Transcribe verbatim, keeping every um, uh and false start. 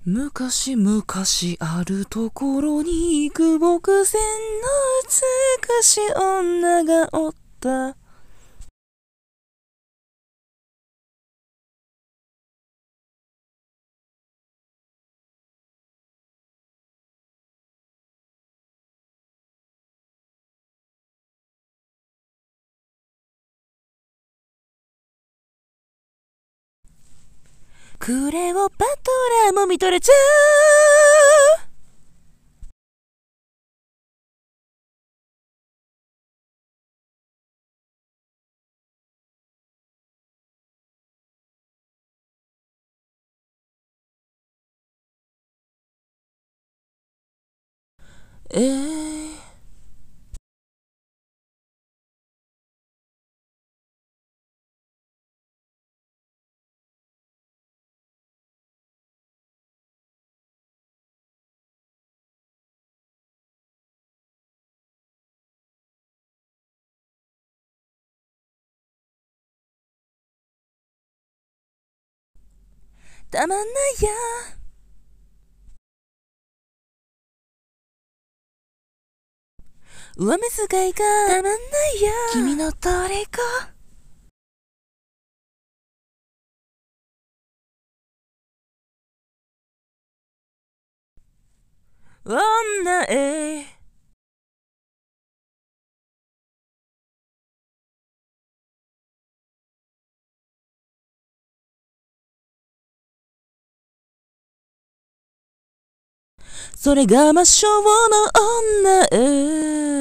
昔々あるところに幾億千の美しい女がおった。クレオパトラも見とれちゃう。えー、たまんないや。上目遣いがたまんないや。君の虜。女へそれが魔性の女へ